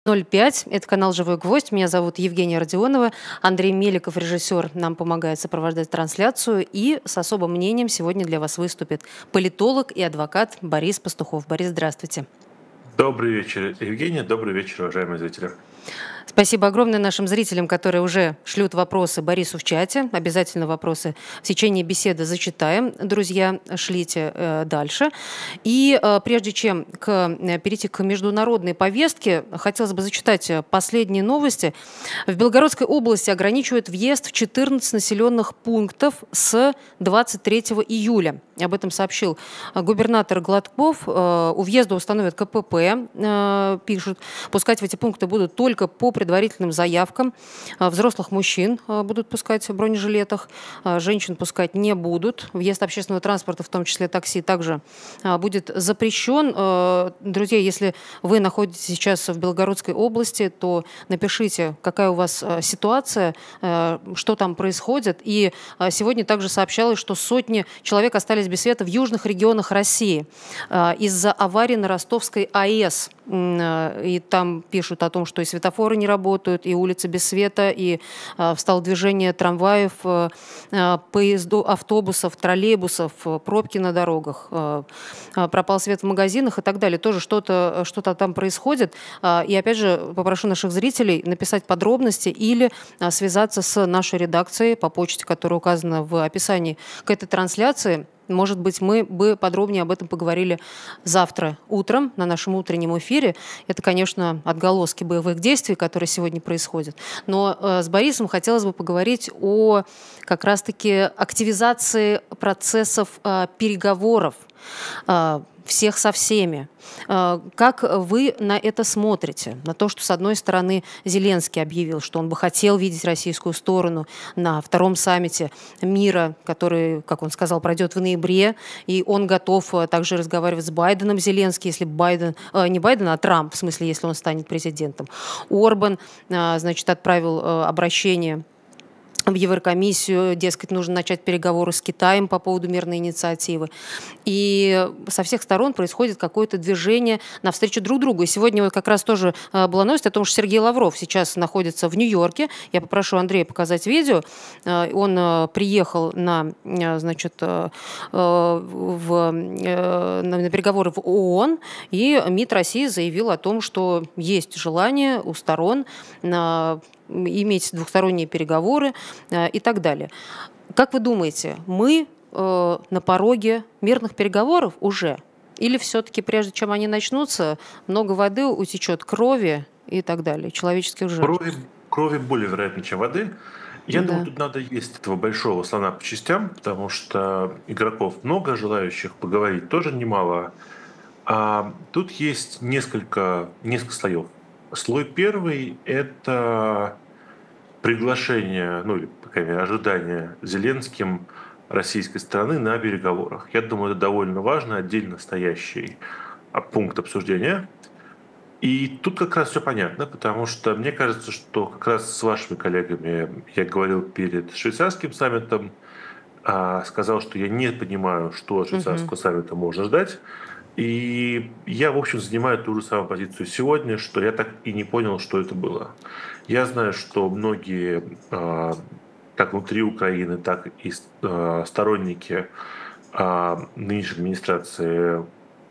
05. Это канал «Живой гвоздь». Меня зовут Евгения Родионова. Андрей Меликов, режиссер, нам помогает сопровождать трансляцию. И с особым мнением сегодня для вас выступит политолог и адвокат Борис Пастухов. Борис, здравствуйте. Добрый вечер, Евгения. Добрый вечер, уважаемые зрители. Спасибо огромное нашим зрителям, которые уже шлют вопросы Борису в чате. Обязательно вопросы в течение беседы зачитаем. Друзья, шлите дальше. И прежде чем перейти к международной повестке, хотелось бы зачитать последние новости. В Белгородской области ограничивают въезд в 14 населенных пунктов с 23 июля. Об этом сообщил губернатор Гладков. У въезда установят КПП, пишут. Пускать в эти пункты будут только по предварительным заявкам. Взрослых мужчин будут пускать в бронежилетах, женщин пускать не будут. Въезд общественного транспорта, в том числе такси, также будет запрещен. Друзья, если вы находитесь сейчас в Белгородской области, то напишите, какая у вас ситуация, что там происходит. И сегодня также сообщалось, что сотни человек остались без света в южных регионах России из-за аварии на Ростовской АЭС. И там пишут о том, что и светофоры не работают, и улицы без света, и встало движение трамваев, поездов, автобусов, троллейбусов, пробки на дорогах, пропал свет в магазинах и так далее. Тоже что-то там происходит. И опять же попрошу наших зрителей написать подробности или связаться с нашей редакцией по почте, которая указана в описании к этой трансляции. Может быть, мы бы подробнее об этом поговорили завтра утром на нашем утреннем эфире. Это, конечно, отголоски боевых действий, которые сегодня происходят. Но с Борисом хотелось бы поговорить о как раз-таки активизации процессов переговоров всех со всеми. Как вы на это смотрите? На то, что, с одной стороны, Зеленский объявил, что он бы хотел видеть российскую сторону на втором саммите мира, который, как он сказал, пройдет в ноябре, и он готов также разговаривать с Байденом, Зеленский, если Байден, не Байден, а Трамп, в смысле, если он станет президентом. Орбан, значит, отправил обращение в Еврокомиссию, дескать, нужно начать переговоры с Китаем по поводу мирной инициативы. И со всех сторон происходит какое-то движение навстречу друг другу. И сегодня вот как раз тоже была новость о том, что Сергей Лавров сейчас находится в Нью-Йорке. Я попрошу Андрея показать видео. Он приехал на переговоры в ООН, и МИД России заявил о том, что есть желание у сторон иметь двухсторонние переговоры и так далее. Как вы думаете, мы на пороге мирных переговоров уже? Или все-таки, прежде чем они начнутся, много воды утечет, крови и так далее, человеческих жертв? Крови более вероятно, чем воды. Я думаю, Да. тут надо есть этого большого слона по частям, потому что игроков много, желающих поговорить тоже немало. А тут есть несколько слоев. Слой первый — это приглашение, ну или, по крайней мере, ожидание Зеленским российской стороны на переговорах. Я думаю, это довольно важно, отдельно стоящий пункт обсуждения. И тут как раз все понятно, потому что мне кажется, что как раз с вашими коллегами я говорил перед швейцарским саммитом, сказал, что я не понимаю, что от Мгм. швейцарского саммита можно ждать. И я, в общем, занимаю ту же самую позицию сегодня, что я так и не понял, что это было. Я знаю, что многие, как внутри Украины, так и сторонники нынешней администрации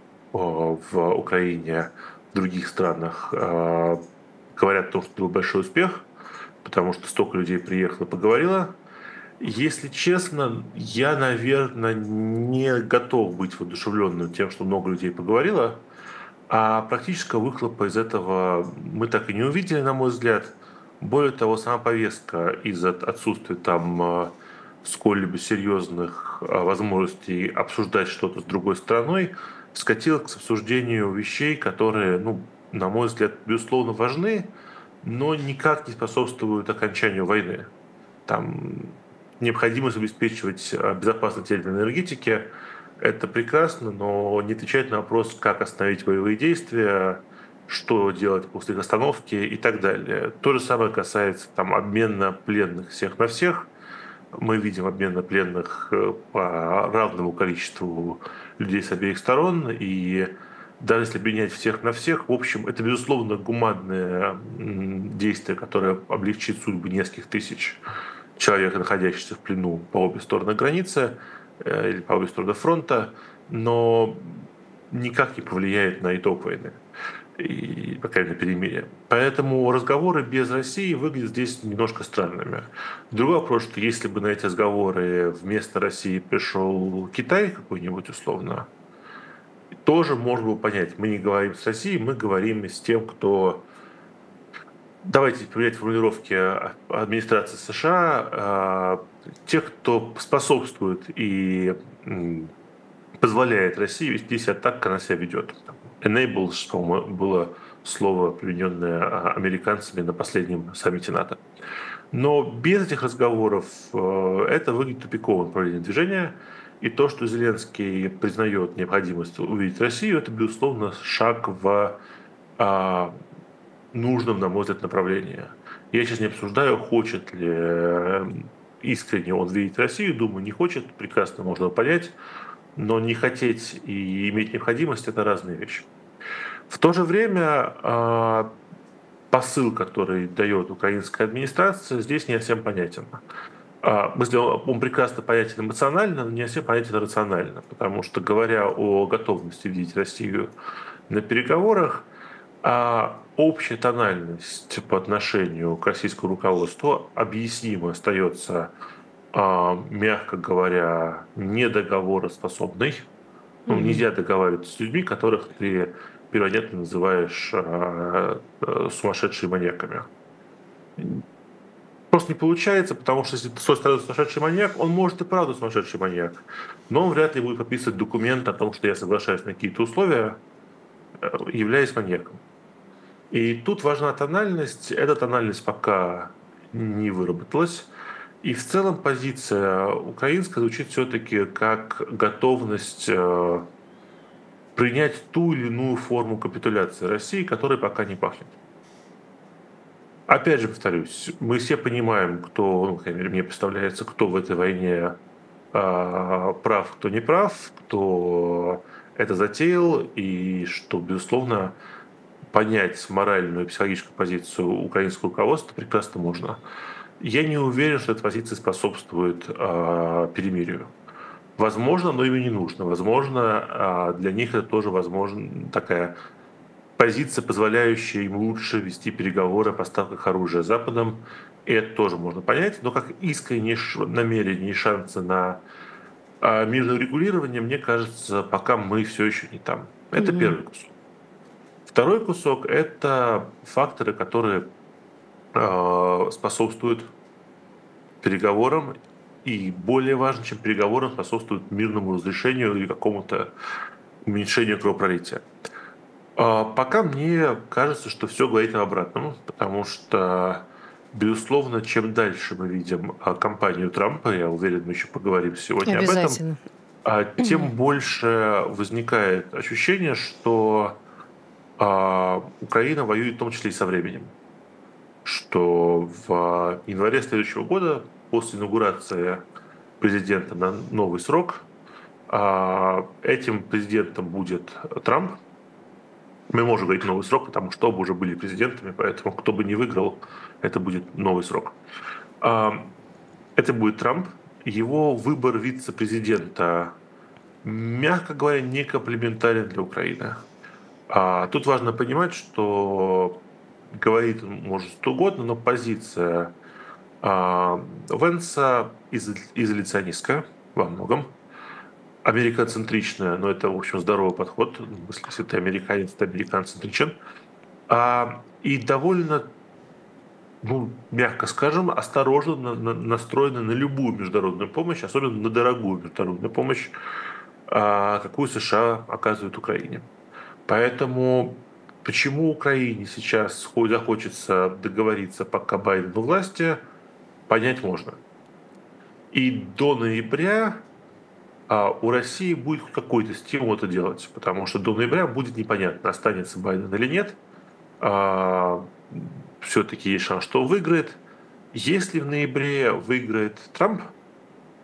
в Украине, в других странах, говорят о том, что это был большой успех, потому что столько людей приехало, поговорило. Если честно, я, наверное, не готов быть воодушевленным тем, что много людей поговорило, а практического выхлопа из этого мы так и не увидели, на мой взгляд. Более того, сама повестка из-за отсутствия там сколь-либо серьезных возможностей обсуждать что-то с другой стороной скатилась к обсуждению вещей, которые, ну, на мой взгляд, безусловно важны, но никак не способствуют окончанию войны. Там необходимость обеспечивать безопасность ядерной энергетики — это прекрасно, но не отвечает на вопрос, как остановить боевые действия, что делать после их остановки и так далее. То же самое касается там обмена пленных всех на всех. Мы видим обмен на пленных по равному количеству людей с обеих сторон, и даже если обменять всех на всех, в общем, это, безусловно, гуманное действие, которое облегчит судьбы нескольких тысяч человек, находящихся в плену по обе стороны границы или по обе стороны фронта, но никак не повлияет на итог войны и, по крайней мере, перемирие. Поэтому разговоры без России выглядят здесь немножко странными. Другой вопрос, что если бы на эти разговоры вместо России пришел Китай какой-нибудь условно, тоже можно было понять, мы не говорим с Россией, мы говорим с тем, кто... Давайте поменять формулировки администрации США, тех, кто способствует и позволяет России вести себя так, как она себя ведет. Enables, по-моему, было слово, примененное американцами на последнем саммите НАТО. Но без этих разговоров это выглядит тупиковым направлением движения. И то, что Зеленский признает необходимость увидеть Россию, это, безусловно, шаг в нужном, на мой взгляд, направлении. Я сейчас не обсуждаю, хочет ли искренне он видеть Россию. Думаю, не хочет, прекрасно можно понять. Но не хотеть и иметь необходимость – это разные вещи. В то же время посыл, который дает украинская администрация, здесь не совсем понятен. Он прекрасно понятен эмоционально, но не совсем понятен рационально, потому что, говоря о готовности видеть Россию на переговорах, общая тональность по отношению к российскому руководству объяснимо остается, мягко говоря, недоговороспособной. Нельзя договариваться с людьми, которых ты перманентно называешь сумасшедшими маньяками. Просто не получается, потому что если с стороны сумасшедший маньяк, он может и правда сумасшедший маньяк, но он вряд ли будет подписывать документ о том, что я соглашаюсь на какие-то условия, являясь маньяком. И тут важна тональность. Эта тональность пока не выработалась. И в целом позиция украинская звучит все-таки как готовность принять ту или иную форму капитуляции России, которой пока не пахнет. Опять же повторюсь, мы все понимаем, кто, ну, по крайней мере, мне представляется, кто в этой войне прав, кто не прав, кто это затеял, и что, безусловно, понять моральную и психологическую позицию украинского руководства прекрасно можно. Я не уверен, что эта позиция способствует перемирию. Возможно, но им и не нужно. Возможно, для них это тоже такая позиция, позволяющая им лучше вести переговоры о поставках оружия Западом. И это тоже можно понять. Но как искреннее намерение и шансы на мирное регулирование, мне кажется, пока мы все еще не там. Это первый кусок. Второй кусок – это факторы, которые способствуют переговорам и, более важно, чем переговорам, способствуют мирному разрешению или какому-то уменьшению кровопролития. Пока мне кажется, что все говорит об обратном, потому что, безусловно, чем дальше мы видим кампанию Трампа, я уверен, мы еще поговорим сегодня об этом, тем больше возникает ощущение, что Украина воюет в том числе и со временем. Что в январе следующего года, после инаугурации президента на новый срок, этим президентом будет Трамп. Мы можем говорить новый срок, потому что оба уже были президентами, поэтому кто бы ни выиграл, это будет новый срок. Это будет Трамп. Его выбор вице-президента, мягко говоря, не комплементарен для Украины. Тут важно понимать, что говорит он может что угодно, но позиция Венса изоляционистская во многом, америкоцентричная, но это, в общем, здоровый подход. Если ты американец, ты американцентричен. И довольно, мягко скажем, осторожно настроена на любую международную помощь, особенно на дорогую международную помощь, какую США оказывают Украине. Поэтому почему Украине сейчас захочется договориться, пока Байден у власти, понять можно. И до ноября у России будет какой-то стимул это делать, потому что до ноября будет непонятно, останется Байден или нет. Все-таки есть шанс, что он выиграет. Если в ноябре выиграет Трамп,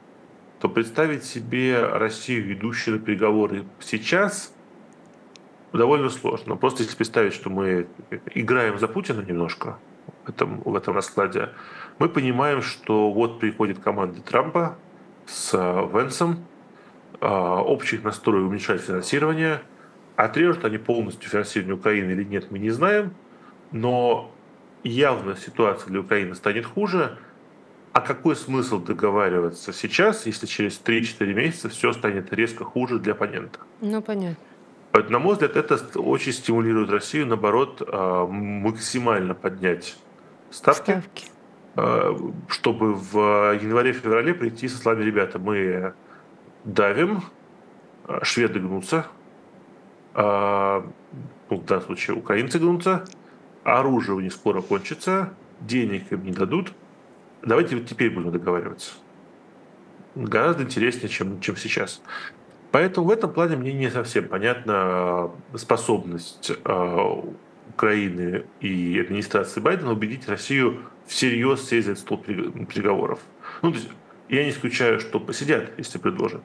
то представить себе Россию, идущую на переговоры сейчас, довольно сложно. Просто если представить, что мы играем за Путина немножко в этом раскладе, мы понимаем, что вот приходит команда Трампа с Венсом, общий настрой уменьшать финансирование. Отрежут они полностью финансирование Украины или нет, мы не знаем, но явно ситуация для Украины станет хуже. А какой смысл договариваться сейчас, если через 3-4 месяца все станет резко хуже для оппонента? Ну, понятно. Поэтому, на мой взгляд, это очень стимулирует Россию, наоборот, максимально поднять ставки, Ставки. чтобы в январе-феврале прийти со словами: ребята, мы давим, шведы гнутся, в данном случае украинцы гнутся, оружие у них скоро кончится, денег им не дадут, давайте вот теперь будем договариваться. Гораздо интереснее, чем сейчас. Поэтому в этом плане мне не совсем понятна способность Украины и администрации Байдена убедить Россию всерьез сесть за этот стол переговоров. Ну, то есть я не исключаю, что посидят, если предложат,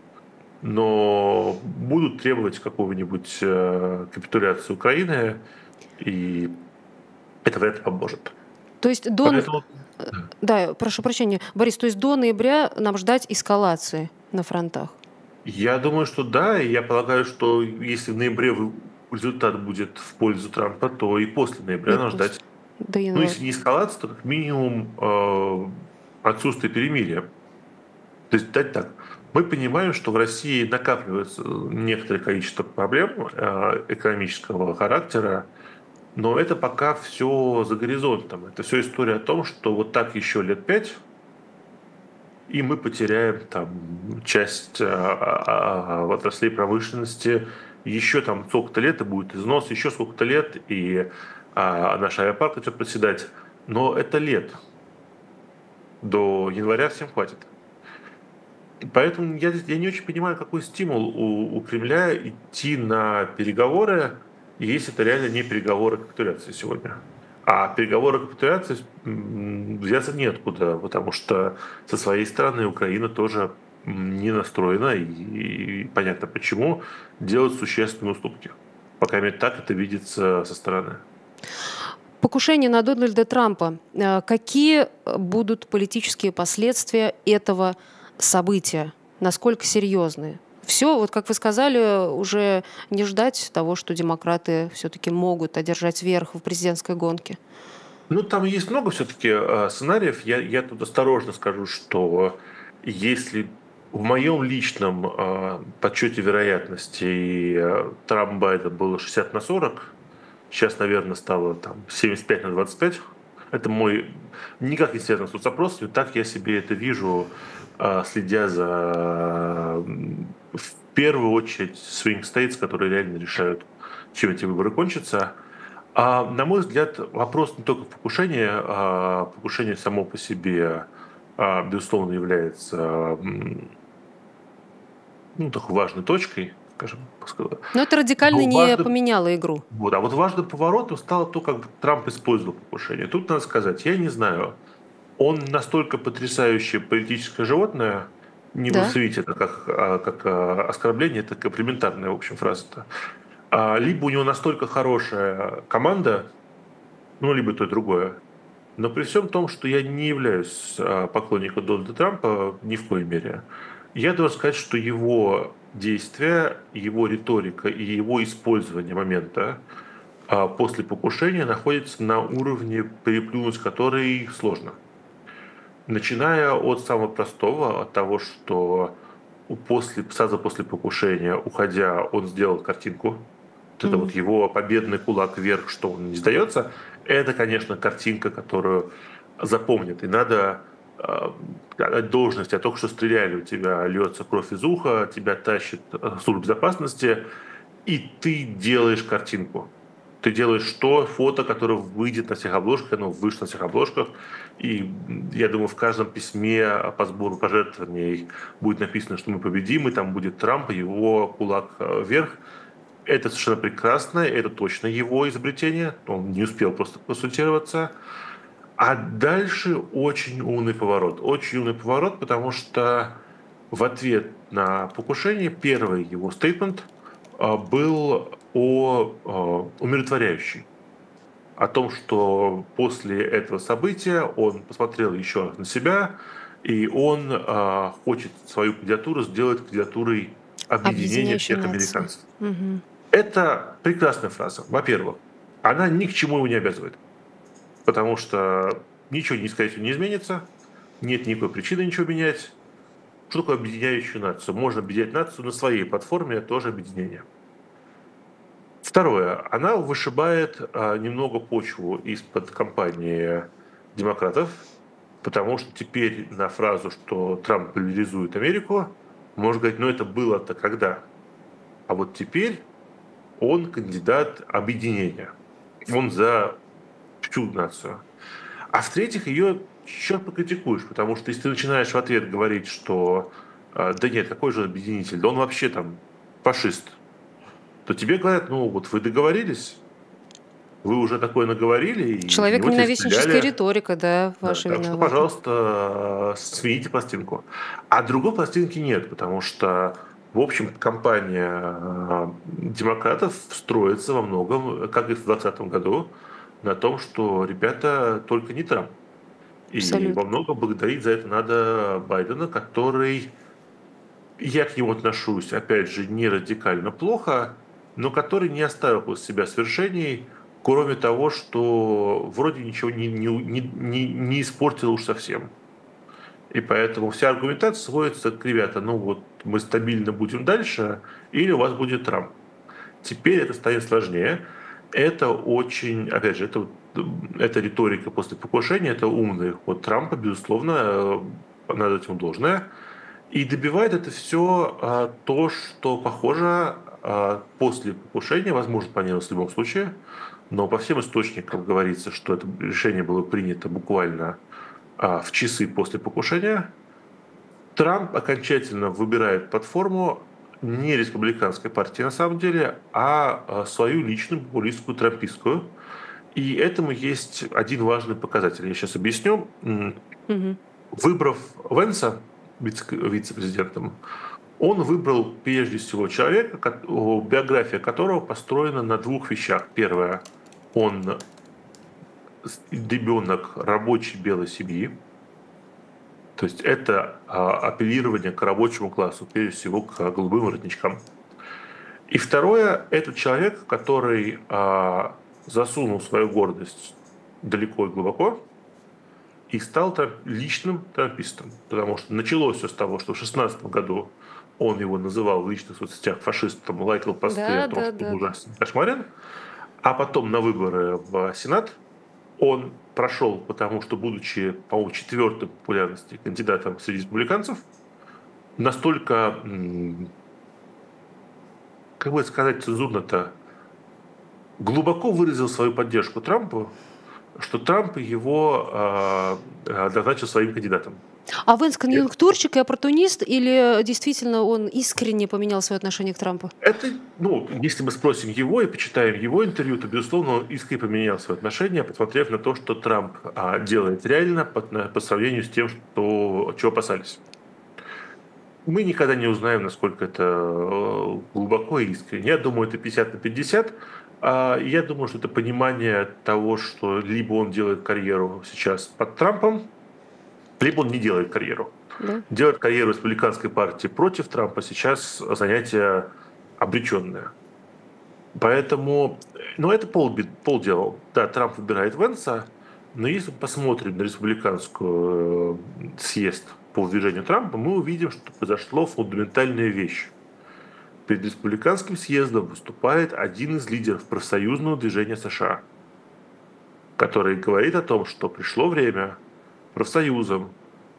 но будут требовать какого-нибудь капитуляции Украины, и это вряд ли поможет. То есть Поэтому, Да, прошу прощения, Борис, то есть до ноября нам ждать эскалации на фронтах? я думаю, что да, и я полагаю, что если в ноябре результат будет в пользу Трампа, то и после ноября нам ждать, До ну, января. если не эскалация, то как минимум отсутствие перемирия. То есть, дать так, мы понимаем, что в России накапливается некоторое количество проблем экономического характера, но это пока все за горизонтом. Это все история о том, что вот так еще лет 5, и мы потеряем там часть отраслей промышленности. Еще там сколько-то лет, и будет износ, еще сколько-то лет, и наш авиапарк начнет проседать. Но это лет. До января всем хватит. Поэтому я не очень понимаю, какой стимул у Кремля идти на переговоры, если это реально не переговоры капитуляции сегодня. А переговоры капитуляции взяться неоткуда, потому что со своей стороны Украина тоже не настроена, и понятно почему, делать существенные уступки. По крайней мере, так это видится со стороны. Покушение на Дональда Трампа. Какие будут политические последствия этого события? Насколько серьезные? Все, вот как вы сказали, уже не ждать того, что демократы все-таки могут одержать верх в президентской гонке. Ну, там есть много все-таки сценариев. Я тут осторожно скажу, что если в моем личном подсчете вероятностей Трамп-Байден было 60/40, сейчас, наверное, стало там 75/25. Это мой никак не связан с соцопросами, так я себе это вижу, следя за, в первую очередь, swing states, которые реально решают, чем эти выборы кончатся. На мой взгляд, вопрос не только в покушении, покушение само по себе, безусловно, является такой важной точкой, скажем. Но это радикально Но не поменяло игру. Вот, а вот важным поворотом стало то, как Трамп использовал покушение. Тут надо сказать, я не знаю, он настолько потрясающее политическое животное, не Да. воспримите это как оскорбление, это комплиментарная, в общем, фраза-то. Либо у него настолько хорошая команда, ну, либо то и другое. Но при всем том, что я не являюсь поклонником Дональда Трампа ни в коей мере, я должен сказать, что его действия, его риторика и его использование момента после покушения находятся на уровне, переплюнуть который сложно. Начиная от самого простого, от того, что сразу после покушения, уходя, он сделал картинку. Вот это вот его победный кулак вверх, что он не сдается. Это, конечно, картинка, которую запомнят. И надо отдать должность. А только что стреляли, у тебя льется кровь из уха, тебя тащит служба безопасности, и ты делаешь картинку. Ты делаешь фото, которое выйдет на всех обложках, оно вышло на всех обложках. И я думаю, в каждом письме по сбору пожертвований будет написано, что мы победим, и там будет Трамп, его кулак вверх. Это совершенно прекрасно, это точно его изобретение, он не успел просто консультироваться. А дальше очень умный поворот, потому что в ответ на покушение первый его стейтмент был умиротворяющий. О том, что после этого события он посмотрел еще раз на себя, и он хочет свою кандидатуру сделать кандидатурой объединения Объединяющей всех нации. американцев. Мгм. Это прекрасная фраза. Во-первых, она ни к чему его не обязывает, потому что ничего, скорее всего, не изменится, нет никакой причины ничего менять. Что такое объединяющую нацию? Можно объединять нацию на своей платформе, это тоже объединение. Второе. Она вышибает немного почву из-под кампании демократов, потому что теперь на фразу, что Трамп поляризует Америку, можно говорить, ну это было-то когда? А вот теперь он кандидат объединения. Он за всю нацию. А в-третьих, ее черт покритикуешь, потому что если ты начинаешь в ответ говорить, что да нет, какой же объединитель, да он вообще там фашист, то тебе говорят, ну вот вы договорились, вы уже такое наговорили, и в Человек него тебя ненавистническая стреляли. риторика, да, Да, ваша так что, виновата. пожалуйста, смените пластинку. А другой пластинки нет, потому что, в общем, кампания демократов строится во многом, как и в 2020 году, на том, что, ребята, только не Трамп. И во Абсолютно. многом благодарить за это надо Байдена, который, я к нему отношусь, опять же, не радикально плохо, но который не оставил после себя свершений, кроме того, что вроде ничего не испортил уж совсем. И поэтому вся аргументация сводится к, ребята, ну вот мы стабильно будем дальше, или у вас будет Трамп. Теперь это станет сложнее. Это очень, опять же, это риторика после покушения, это умный ход Трампа, безусловно, надо этим должное. И добивает это все то, что, похоже, после покушения, возможно, планировалось в любом случае, но по всем источникам говорится, что это решение было принято буквально в часы после покушения. Трамп окончательно выбирает платформу не республиканской партии на самом деле, а свою личную популистскую трампистскую. И этому есть один важный показатель. Я сейчас объясню. Мгм. Выбрав Венса вице-президентом, он выбрал прежде всего человека, биография которого построена на двух вещах. Первое, он ребенок рабочей белой семьи, то есть это апеллирование к рабочему классу, прежде всего к голубым воротничкам. И второе, это человек, который засунул свою гордость далеко и глубоко и стал личным трампистом. Потому что началось все с того, что в 2016 году он его называл в личных соцсетях фашистом, лайкал посты о Да, том, да, что он да, да. ужасен, кошмарен. А потом на выборы в Сенат он прошел, потому что, будучи, по-моему, четвертым по популярности кандидатом среди республиканцев, настолько, как бы сказать цензурно-то, глубоко выразил свою поддержку Трампу, что Трамп его назначил своим кандидатом. А Венс конъюнктурщик и оппортунист или действительно он искренне поменял свое отношение к Трампу? Это, ну, если мы спросим его и почитаем его интервью, то, безусловно, он искренне поменял свое отношение, посмотрев на то, что Трамп делает реально по сравнению с тем, чего опасались. Мы никогда не узнаем, насколько это глубоко и искренне. Я думаю, это 50 на 50. Я думаю, что это понимание того, что либо он делает карьеру сейчас под Трампом, либо он не делает карьеру. Да. Делать карьеру республиканской партии против Трампа сейчас занятие обреченное. Поэтому, ну, это полдела. Да, Трамп выбирает Венса, но если мы посмотрим на республиканскую съезд по движению Трампа, мы увидим, что произошла фундаментальная вещь. Перед республиканским съездом выступает один из лидеров профсоюзного движения США, который говорит о том, что пришло время профсоюзам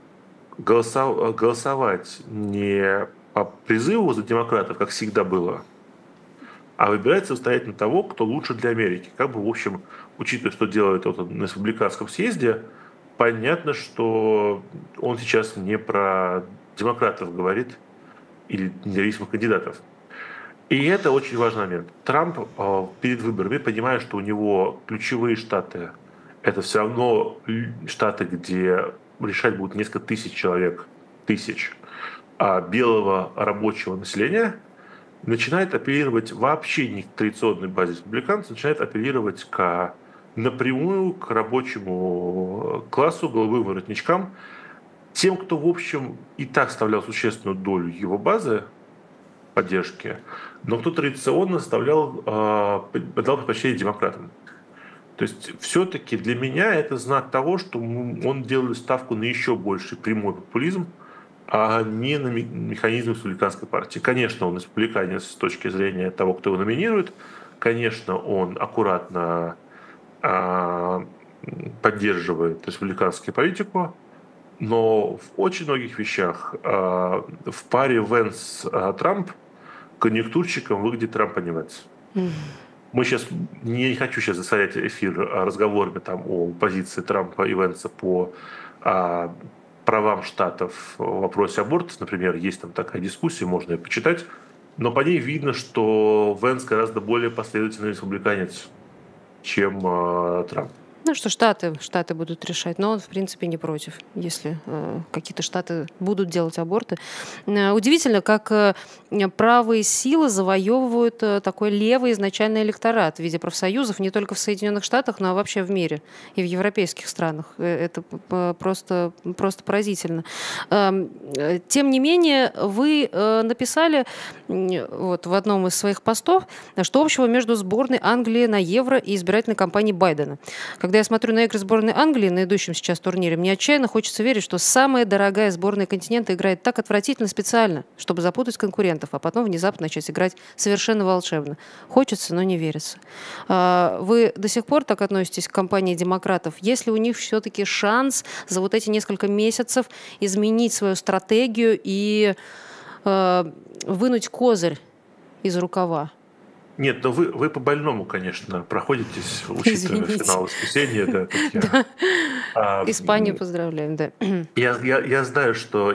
голосовать не по призыву за демократов, как всегда было, а выбирать самостоятельно того, кто лучше для Америки. Как бы, в общем, учитывая, что делает он на республиканском съезде, понятно, что он сейчас не про демократов говорит или независимых кандидатов. И это очень важный момент. Трамп перед выборами, понимая, что у него ключевые штаты, это все равно штаты, где решать будут несколько тысяч человек, белого рабочего населения, начинает апеллировать вообще не к традиционной базе республиканцев, начинает апеллировать напрямую к рабочему классу, голубым воротничкам, тем, кто, в общем, и так составлял существенную долю его базы поддержки, но кто традиционно дал предпочтение демократам. То есть все-таки для меня это знак того, что он делает ставку на еще больший прямой популизм, а не на механизм республиканской партии. Конечно, он республиканец с точки зрения того, кто его номинирует. Конечно, он аккуратно поддерживает республиканскую политику, но в очень многих вещах в паре Венс-Трамп конъюнктурщиком выглядит Трамп, а не Венс. Мы сейчас, не хочу сейчас засорять эфир разговорами о позиции Трампа и Венса по правам штатов в вопросе абортов, например, есть там такая дискуссия, можно ее почитать, но по ней видно, что Венс гораздо более последовательный республиканец, чем Трамп. Ну, что штаты будут решать, но он, в принципе, не против, если какие-то штаты будут делать аборты. Удивительно, как правые силы завоевывают такой левый изначальный электорат в виде профсоюзов не только в Соединенных Штатах, но и вообще в мире и в европейских странах. Это просто поразительно. Тем не менее, вы написали в одном из своих постов, что общего между сборной Англии на Евро и избирательной кампанией Байдена. Когда я смотрю на игры сборной Англии на идущем сейчас турнире, мне отчаянно хочется верить, что самая дорогая сборная континента играет так отвратительно специально, чтобы запутать конкурентов, а потом внезапно начать играть совершенно волшебно. Хочется, но не верится. Вы до сих пор так относитесь к кампании демократов? Есть ли у них все-таки шанс за вот эти несколько месяцев изменить свою стратегию и вынуть козырь из рукава? Нет, но вы по больному, конечно, проходитесь, учитывая финал воскресенья. Испанию поздравляем, да. Я знаю,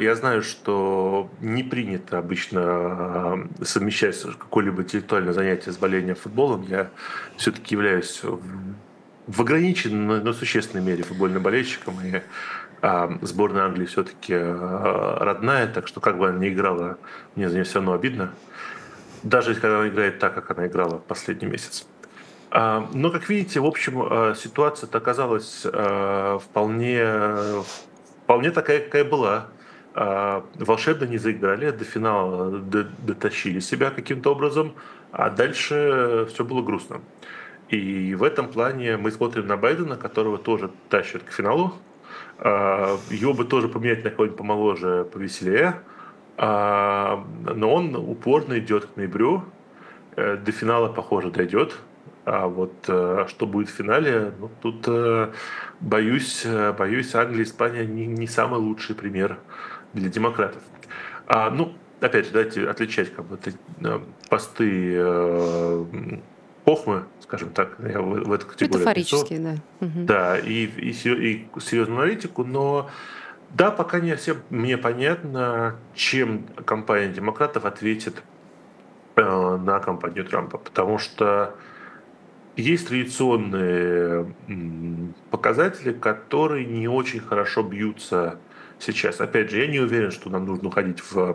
что не принято обычно совмещать какое-либо интеллектуальное занятие с болением футболом. Я все-таки являюсь в ограниченной, но существенной мере футбольным болельщиком, и сборная Англии все-таки родная, так что как бы она ни играла, мне за нее все равно обидно. Даже когда она играет так, как она играла последний месяц. Но, как видите, в общем, ситуация-то оказалась вполне такая, какая была. Волшебно не заиграли, до финала дотащили себя каким-то образом, а дальше все было грустно. И в этом плане мы смотрим на Байдена, которого тоже тащат к финалу. Его бы тоже поменять на кого-нибудь помоложе, повеселее. Но он упорно идет к ноябрю, до финала, похоже, дойдет. А вот что будет в финале, тут боюсь, Англия и Испания не самый лучший пример для демократов. Опять же, давайте отличать посты Хохмы, скажем так, я в эту категорию отнесу. Метафорические, да. Да, и серьезную аналитику, но да, пока не всем мне понятно, чем кампания демократов ответит на кампанию Трампа, потому что есть традиционные показатели, которые не очень хорошо бьются сейчас. Опять же, я не уверен, что нам нужно уходить в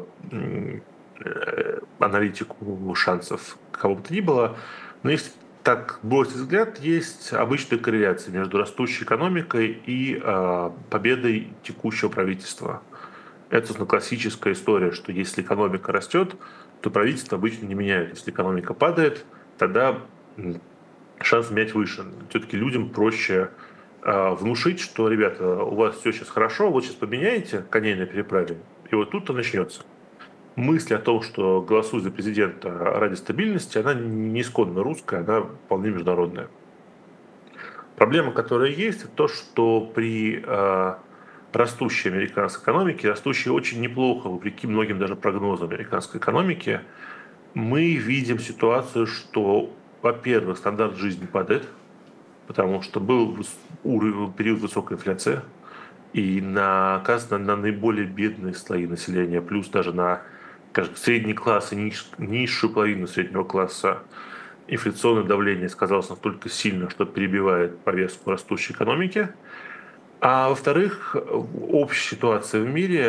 аналитику шансов кого бы то ни было, но если так бросить взгляд, есть обычная корреляция между растущей экономикой и победой текущего правительства. Это, собственно, классическая история, что если экономика растет, то правительство обычно не меняет. Если экономика падает, тогда шанс менять выше. Все-таки людям проще внушить, что, ребята, у вас все сейчас хорошо, вот сейчас поменяете коней на переправе, и вот тут-то начнется. Мысль о том, что голосуй за президента ради стабильности, она не исконно русская, она вполне международная. Проблема, которая есть, это то, что при растущей американской экономике, растущей очень неплохо, вопреки многим даже прогнозам американской экономики, мы видим ситуацию, что, во-первых, стандарт жизни падает, потому что был период высокой инфляции, и оказывается, на наиболее бедные слои населения, плюс даже на, скажем, средний класс и низшую половину среднего класса, инфляционное давление сказалось настолько сильно, что перебивает повестку растущей экономики. А во-вторых, общая ситуация в мире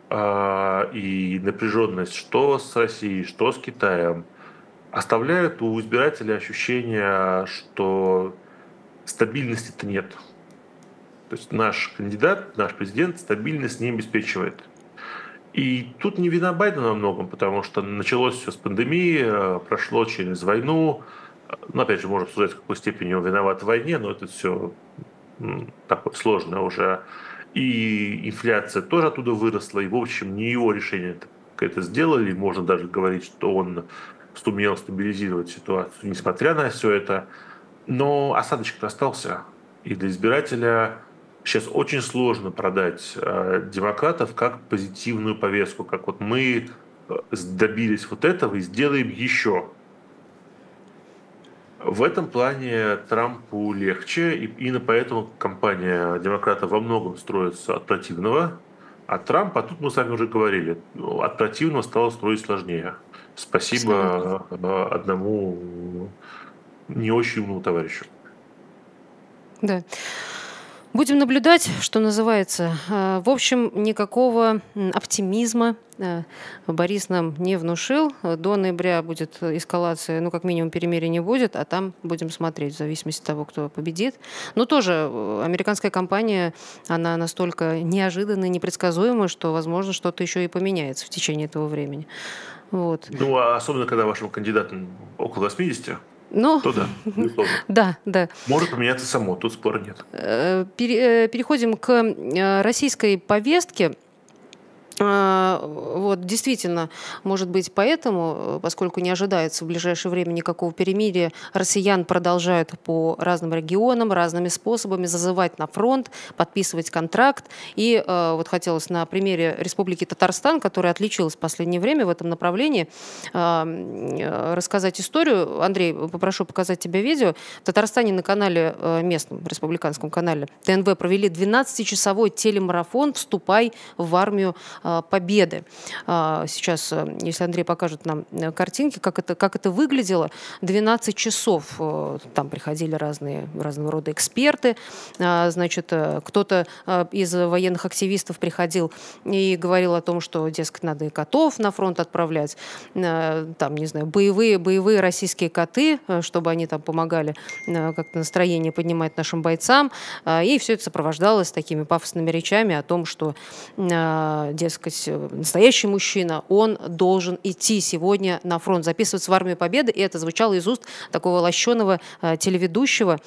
и напряженность что с Россией, что с Китаем оставляют у избирателя ощущение, что стабильности-то нет. То есть наш кандидат, наш президент стабильность не обеспечивает. И тут не вина Байдена во многом, потому что началось все с пандемии, прошло через войну. Ну, опять же, можно обсуждать, в какой степени он виноват в войне, но это все такое сложное уже. И инфляция тоже оттуда выросла, и, в общем, не его решение это сделали. Можно даже говорить, что он сумел стабилизировать ситуацию, несмотря на все это. Но осадочек-то остался. И для избирателя сейчас очень сложно продать демократов как позитивную повестку, как вот мы добились вот этого и сделаем еще. В этом плане Трампу легче, и именно поэтому кампания демократов во многом строится от противного, а тут мы с вами уже говорили, от противного стало строить сложнее. Абсолютно. Спасибо одному не очень умному товарищу. Да. Будем наблюдать, что называется. В общем, никакого оптимизма Борис нам не внушил. До ноября будет эскалация, ну, как минимум, перемирия не будет, а там будем смотреть, в зависимости от того, кто победит. Но тоже американская кампания, она настолько неожиданная, непредсказуемая, что, возможно, что-то еще и поменяется в течение этого времени. Вот. Ну, а особенно, когда вашим кандидатам около 80, Но, то да, безусловно. да, да. Может поменяться само, тут спора нет. Переходим к российской повестке. Вот, действительно, может быть, поэтому, поскольку не ожидается в ближайшее время никакого перемирия, россиян продолжают по разным регионам, разными способами зазывать на фронт, подписывать контракт. И вот хотелось на примере Республики Татарстан, которая отличилась в последнее время в этом направлении, рассказать историю. Андрей, попрошу показать тебе видео. В Татарстане на канале, местном республиканском канале ТНВ провели 12-часовой телемарафон «Вступай в армию Победы». Сейчас, если Андрей покажет нам картинки, как это выглядело, 12 часов там приходили разного рода эксперты, значит, кто-то из военных активистов приходил и говорил о том, что, дескать, надо и котов на фронт отправлять, там, не знаю, боевые российские коты, чтобы они там помогали как-то настроение поднимать нашим бойцам, и все это сопровождалось такими пафосными речами о том, что, дескать, настоящий мужчина, он должен идти сегодня на фронт, записываться в армию Победы. И это звучало из уст такого лощеного телеведущего.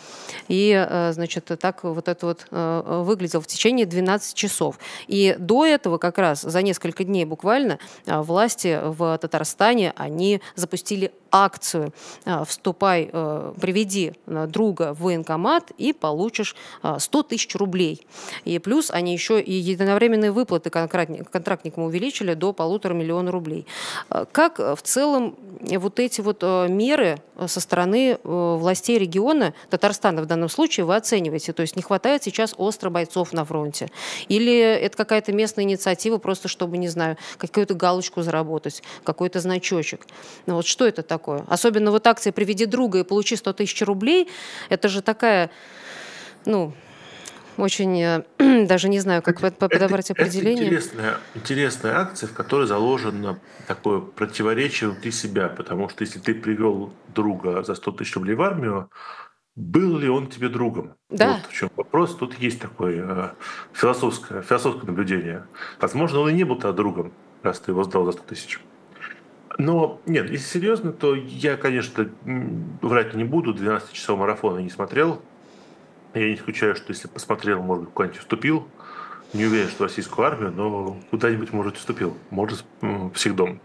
И, значит, так вот это вот выглядело в течение 12 часов. И до этого как раз за несколько дней буквально власти в Татарстане, они запустили акцию «Вступай, приведи друга в военкомат и получишь 100 тысяч рублей». И плюс они еще и единовременные выплаты контрактникам увеличили до 1,5 миллиона рублей. Как в целом вот эти вот меры со стороны властей региона, Татарстана в данном случае, вы оцениваете? То есть не хватает сейчас остро бойцов на фронте? Или это какая-то местная инициатива, просто чтобы, не знаю, какую-то галочку заработать, какой-то значочек? Ну, вот что это такое? Особенно вот акция «Приведи друга и получи 100 тысяч рублей». Это же такая, ну, очень, даже не знаю, как подобрать определение. Это интересная акция, в которой заложено такое противоречие внутри себя, потому что если ты привел друга за 100 тысяч рублей в армию, был ли он тебе другом? Да. Вот в чем вопрос. Тут есть такое философское наблюдение. Возможно, он и не был тогда другом, раз ты его сдал за 100 тысяч. Но нет, если серьезно, то я, конечно, врать не буду. 12 часов марафона не смотрел. Я не исключаю, что если посмотрел, может быть, куда-нибудь вступил. Не уверен, что в российскую армию, но куда-нибудь, может, вступил. Может, всегда.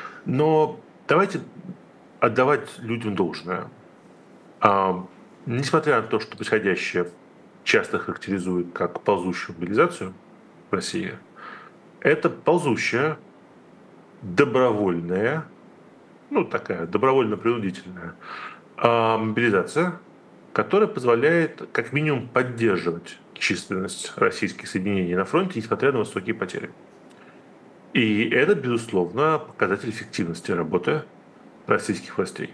Но давайте отдавать людям должное. Несмотря на то, что происходящее часто характеризует как ползущую мобилизацию в России, это ползущая, добровольная, ну, такая добровольно-принудительная мобилизация, которая позволяет как минимум поддерживать численность российских соединений на фронте, несмотря на высокие потери. И это, безусловно, показатель эффективности работы российских властей.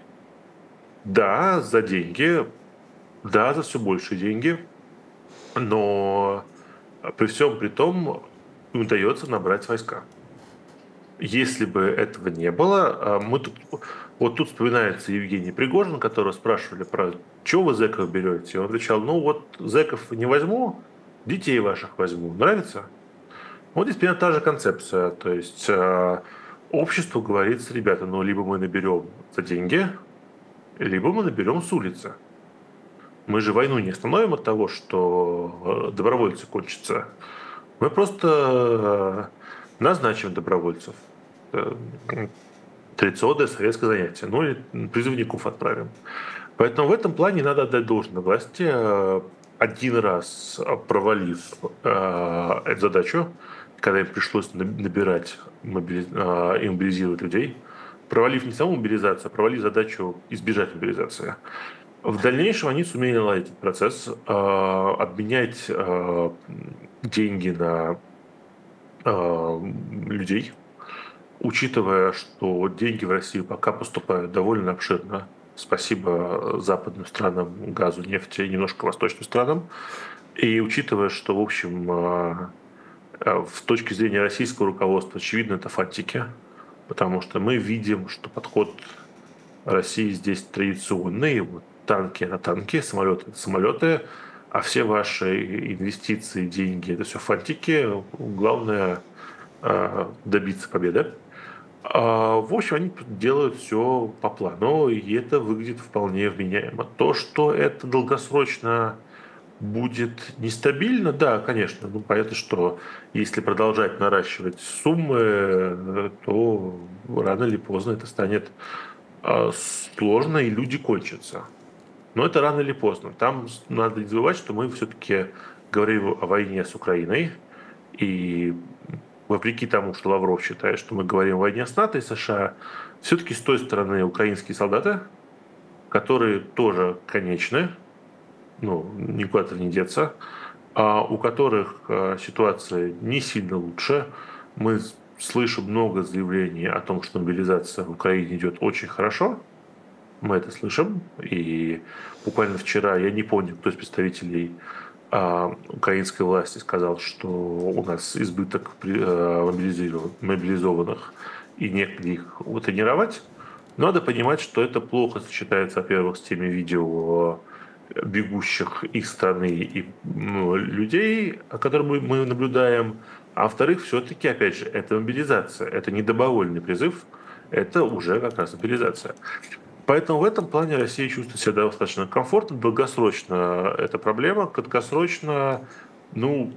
Да, за деньги, за все большие деньги, но при всем при том удается набрать войска. Если бы этого не было, вот тут вспоминается Евгений Пригожин, которого спрашивали про что вы зэков берете. Он отвечал, ну вот зэков не возьму, детей ваших возьму. Нравится? Вот здесь примерно та же концепция. То есть обществу говорится, ребята, ну либо мы наберем за деньги, либо мы наберем с улицы. Мы же войну не остановим от того, что добровольцы кончатся. Мы просто назначим добровольцев. Традиционное советское занятие. Ну и призывников отправим. Поэтому в этом плане надо отдать должное власти. Один раз провалив эту задачу, когда им пришлось набирать и мобилизировать людей, провалив не саму мобилизацию, а провалив задачу избежать мобилизации. В дальнейшем они сумели наладить этот процесс, обменять деньги на людей, учитывая, что деньги в Россию пока поступают довольно обширно, спасибо западным странам, газу, нефти и немножко восточным странам, и учитывая, что, в общем, с точки зрения российского руководства, очевидно, это фантики, потому что мы видим, что подход России здесь традиционный, вот танки на танки, самолеты это самолеты, а все ваши инвестиции, деньги, это все фантики. Главное добиться победы. В общем, они делают все по плану, и это выглядит вполне вменяемо. То, что это долгосрочно будет нестабильно, да, конечно. Ну, понятно, что если продолжать наращивать суммы, то рано или поздно это станет сложно, и люди кончатся. Но это рано или поздно. Там надо не забывать, что мы все-таки говорим о войне с Украиной, и вопреки тому, что Лавров считает, что мы говорим о войне с НАТО и США, все-таки с той стороны украинские солдаты, которые тоже конечны, ну, никуда-то не деться, а у которых ситуация не сильно лучше. Мы слышим много заявлений о том, что мобилизация в Украине идет очень хорошо. Мы это слышим. И буквально вчера, я не помню, кто из представителей украинской власти сказал, что у нас избыток мобилизованных и некогда их тренировать. Надо понимать, что это плохо сочетается, во-первых, с теми видео бегущих из страны и людей, которые мы наблюдаем. А во-вторых, все-таки, опять же, это мобилизация. Это не добровольный призыв, это уже как раз мобилизация. Поэтому в этом плане Россия чувствует себя достаточно комфортно. Долгосрочно это проблема, краткосрочно, ну,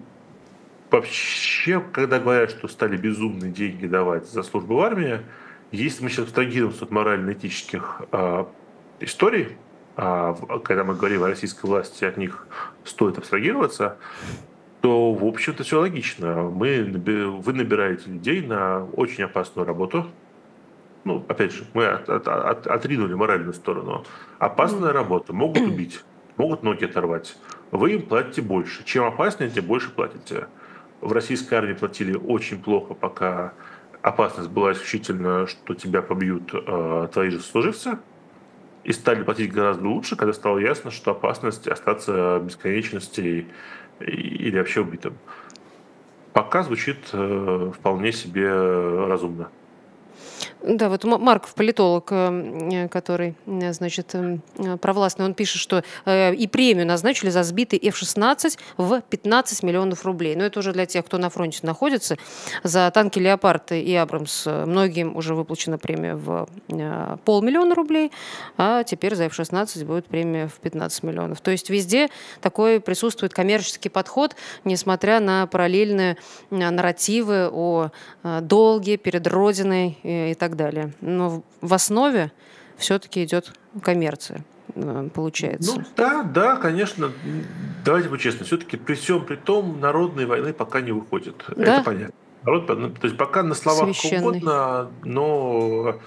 вообще, когда говорят, что стали безумные деньги давать за службу в армии, если мы сейчас абстрагируемся от морально-этических историй, когда мы говорим о российской власти, от них стоит абстрагироваться, то, в общем-то, все логично. Вы набираете людей на очень опасную работу. Ну, опять же, мы отринули моральную сторону. Опасная работа. Могут убить, могут ноги оторвать. Вы им платите больше. Чем опаснее, тем больше платите. В российской армии платили очень плохо, пока опасность была исключительно, что тебя побьют твои же сослуживцы. И стали платить гораздо лучше, когда стало ясно, что опасность остаться в бесконечности или вообще убитым. Пока звучит вполне себе разумно. Да, вот Марков, политолог, который, значит, провластный, он пишет, что и премию назначили за сбитый F-16 в 15 миллионов рублей. Но это уже для тех, кто на фронте находится. За танки «Леопард» и «Абрамс» многим уже выплачена премия в 500 000 рублей, а теперь за F-16 будет премия в 15 миллионов. То есть везде такой присутствует коммерческий подход, несмотря на параллельные нарративы о долге перед Родиной и так далее. Но в основе все-таки идет коммерция, получается. Ну да, конечно. Давайте будем честны. Все-таки при всем при том народной войны пока не выходит. Да? Это понятно. То есть пока на словах угодно, но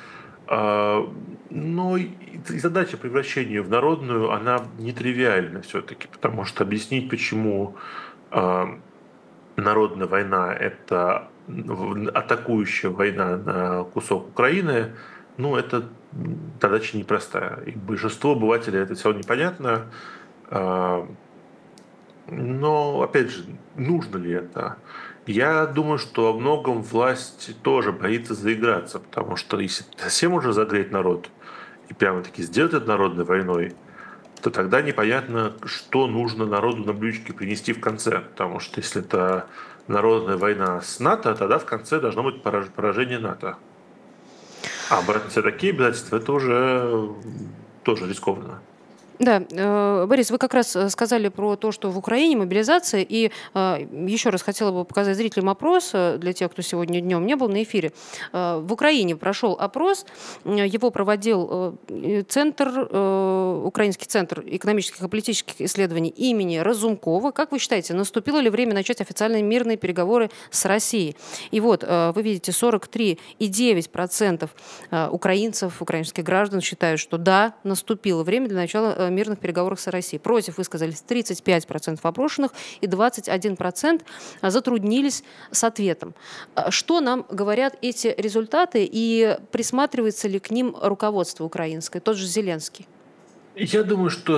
и задача превращения в народную, она нетривиальна все-таки, потому что объяснить, почему народная война – это атакующая война на кусок Украины, ну, это задача непростая. И большинству обывателей это все непонятно. Но, опять же, нужно ли это? Я думаю, что во многом власть тоже боится заиграться, потому что если совсем уже загреть народ и прямо-таки сделать это народной войной, то тогда непонятно, что нужно народу на блюдечке принести в конце. Потому что если это народная война с НАТО, тогда в конце должно быть поражение НАТО. А брать на себя такие обязательства, это уже тоже рискованно. Да, Борис, вы как раз сказали про то, что в Украине мобилизация, и еще раз хотела бы показать зрителям опрос для тех, кто сегодня днем не был на эфире. В Украине прошел опрос, его проводил Украинский центр экономических и политических исследований имени Разумкова. Как вы считаете, наступило ли время начать официальные мирные переговоры с Россией? И вот, вы видите, 43,9% украинцев, украинских граждан считают, что да, наступило время для начала мирных переговоров с Россией. Против высказались 35% опрошенных и 21% затруднились с ответом. Что нам говорят эти результаты и присматривается ли к ним руководство украинское, тот же Зеленский? Я думаю, что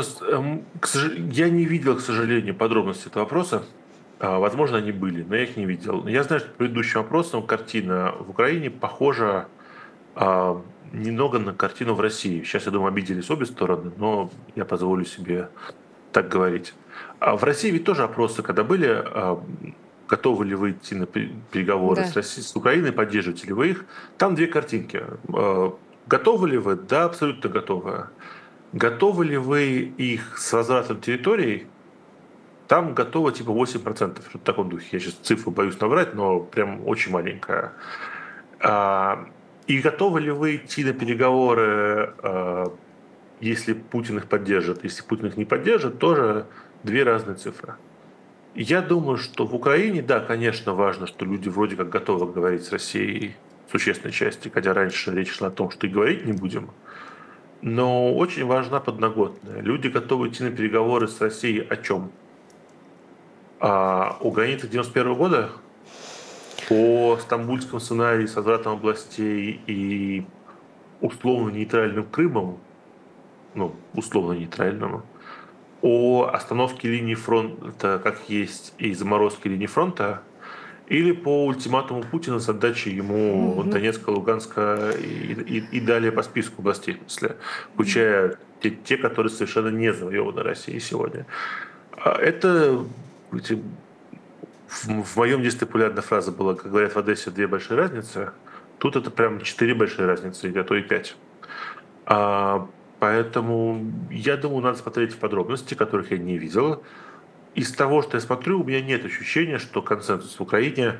я не видел, к сожалению, подробностей этого вопроса. Возможно, они были, но я их не видел. Я знаю, что по предыдущим вопросам картина в Украине похожа а, немного на картину в России. Сейчас, я думаю, обиделись обе стороны, но я позволю себе так говорить. А в России ведь тоже опросы, когда были, готовы ли вы идти на переговоры Да. с Россией, с Украиной, поддерживаете ли вы их, там две картинки. Готовы ли вы? Да, абсолютно готовы. Готовы ли вы их с возвратом территорий? Там готово типа 8%, что-то в таком духе. Я сейчас цифру боюсь набрать, но прям очень маленькая. А, И готовы ли вы идти на переговоры, если Путин их поддержит? Если Путин их не поддержит, тоже две разные цифры. Я думаю, что в Украине, да, конечно, важно, что люди вроде как готовы говорить с Россией в существенной части, хотя раньше речь шла о том, что и говорить не будем. Но очень важна подноготная. Люди готовы идти на переговоры с Россией о чем? У границы 91 года по стамбульскому сценарию с возвратом областей и условно-нейтральным Крымом, ну, условно-нейтральному, о остановке линии фронта как есть и заморозке линии фронта, или по ультиматуму Путина с отдачей ему Донецка, Луганска и далее по списку областей, в смысле, включая те, которые совершенно не завоеваны Россией сегодня. Это в моем детстве популярная фраза была, как говорят в Одессе, две большие разницы. Тут это прям 4 большие разницы, а то и 5. Поэтому я думаю, надо смотреть в подробности, которых я не видел. Из того, что я смотрю, у меня нет ощущения, что консенсус в Украине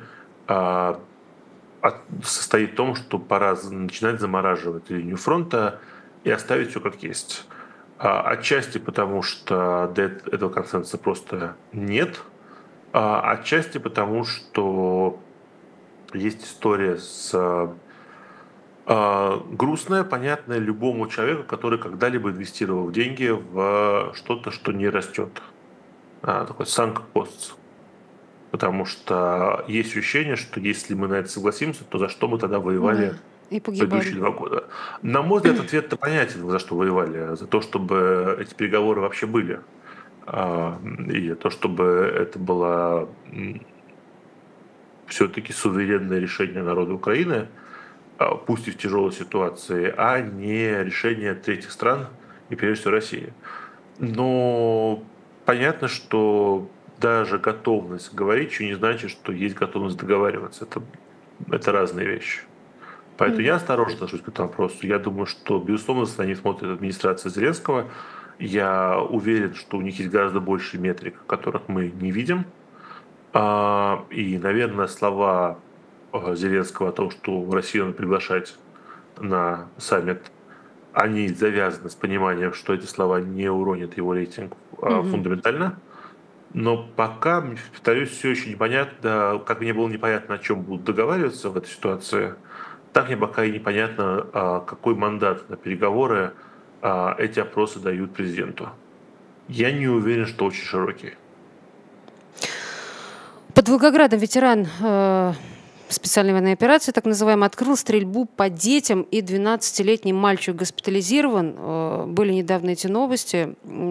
состоит в том, что пора начинать замораживать линию фронта и оставить все как есть. Отчасти потому, что этого консенсуса просто нет, отчасти потому, что есть история грустная, понятная любому человеку, который когда-либо инвестировал деньги в что-то, что не растет. Такой sunk costs. Потому что есть ощущение, что если мы на это согласимся, то за что мы тогда воевали И предыдущие погибали. 2 года? На мой взгляд, ответ-то понятен, за что воевали. За то, чтобы эти переговоры вообще были. И то, чтобы это было все-таки суверенное решение народа Украины, пусть и в тяжелой ситуации, а не решение третьих стран и прежде всего России. Но понятно, что даже готовность говорить еще не значит, что есть готовность договариваться. Это разные вещи. Поэтому я осторожно отношусь к этому вопросу. Я думаю, что, безусловно, за ними смотрит администрация Зеленского. Я уверен, что у них есть гораздо больше метрик, которых мы не видим. И, наверное, слова Зеленского о том, что Россию надо приглашать на саммит, они завязаны с пониманием, что эти слова не уронят его рейтинг фундаментально. Но пока, повторюсь, все еще непонятно, как мне было непонятно, о чем будут договариваться в этой ситуации, так мне пока и непонятно, какой мандат на переговоры эти опросы дают президенту. Я не уверен, что очень широкий. Под Волгоградом ветеран специальной военной операции, так называемой, открыл стрельбу по детям, и 12-летний мальчик госпитализирован. Были недавно эти новости.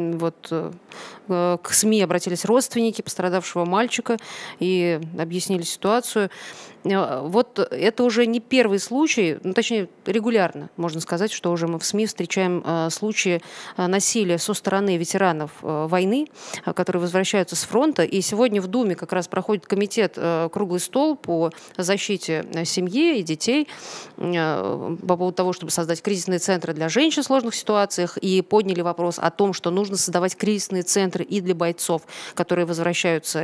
К СМИ обратились родственники пострадавшего мальчика и объяснили ситуацию. Вот это уже не первый случай, точнее, регулярно, можно сказать, что уже мы в СМИ встречаем случаи насилия со стороны ветеранов войны, которые возвращаются с фронта. И сегодня в Думе как раз проходит комитет «Круглый стол» по защите семьи и детей по поводу того, чтобы создать кризисные центры для женщин в сложных ситуациях, и подняли вопрос о том, что нужно создавать кризисные центры и для бойцов, которые возвращаются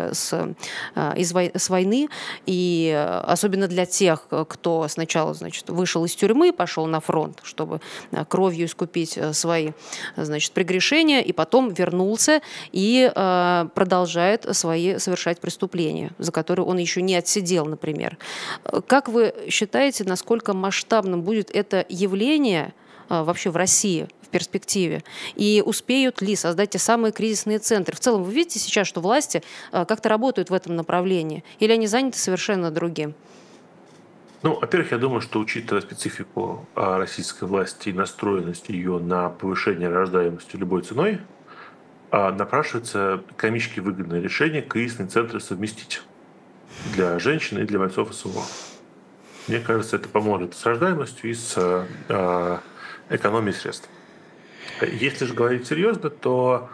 с войны, и особенно для тех, кто сначала, вышел из тюрьмы, пошел на фронт, чтобы кровью искупить свои, прегрешения, и потом вернулся и продолжает свои совершать преступления, за которые он еще не отсидел, например. Как вы считаете, насколько масштабным будет это явление вообще в России в перспективе? И успеют ли создать те самые кризисные центры? В целом, вы видите сейчас, что власти как-то работают в этом направлении? Или они заняты совершенно другим? Во-первых, я думаю, что, учитывая специфику российской власти и настроенность ее на повышение рождаемости любой ценой, напрашивается экономически выгодное решение кризисные центры совместить для женщин и для бойцов СВО. Мне кажется, это поможет с рождаемостью и с экономией средств. Если же говорить серьезно, то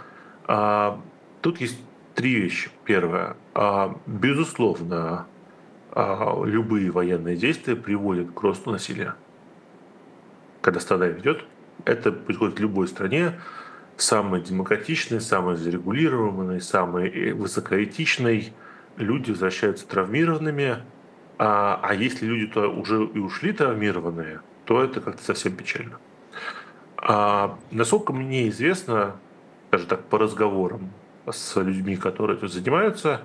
тут есть три вещи. Первое. Безусловно, любые военные действия приводят к росту насилия. Когда страна ведет, это происходит в любой стране, самой демократичной, самой зарегулированной, самой высокоэтичной. Люди возвращаются травмированными, а если люди туда уже и ушли травмированные, то это как-то совсем печально. Насколько мне известно, даже так по разговорам с людьми, которые этим занимаются,